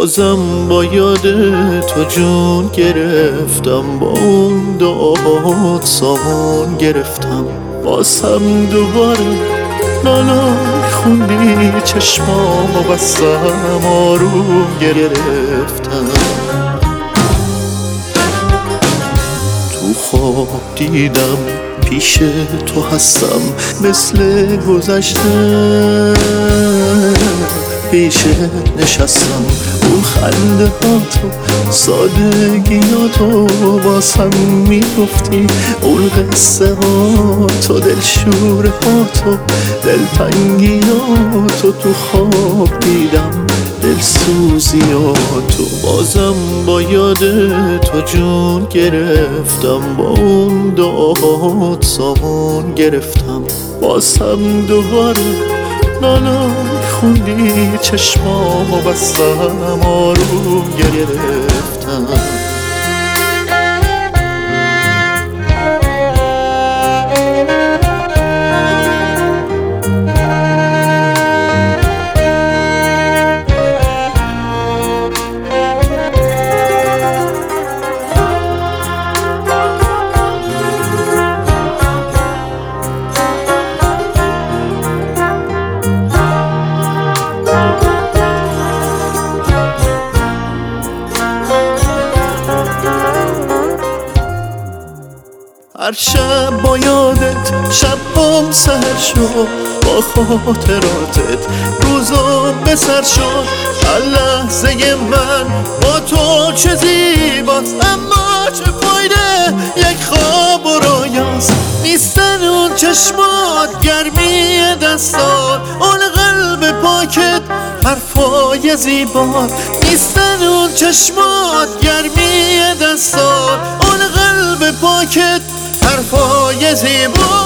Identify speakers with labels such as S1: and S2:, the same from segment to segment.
S1: بازم با یاد تو جون گرفتم، با اون دعات سامان گرفتم. بازم دوباره نالای خوندی چشمامو بستم، آروم گرفتم. تو خواب دیدم پیش تو هستم، مثل گذشته پیش نشستم. اون خنده ها تو سادگیاتو بازم میگفتی، اون قصه ها تو دلشوره ها تو دلتنگیاتو تو خواب دیدم، دلسوزیاتو. بازم با یاد تو جون گرفتم، با اون دعات سامان گرفتم. بازم دوباره نالای خوندی چشمامو بستم، آروم گرفتم. هر شب با یادت شبم سر شد، با خاطراتت روزم به سر شد. هر لحظه من با تو چه زیباست، اما چه فایده یک خواب و رویاست. نیستن اون چشمات، گرمی دستات، اون قلب پاکت، حرفای زیبات. نیستن اون چشمات، گرمی دستات، اون قلب پاکت، حرفای زیبا.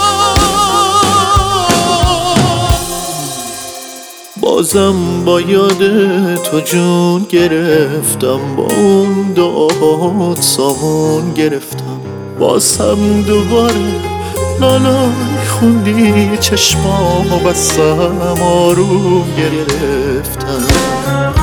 S1: بازم با یاد تو جون گرفتم، با اون دعات سامان گرفتم. بازم دوباره نالای خوندی چشمامو بستم، آروم گرفتم.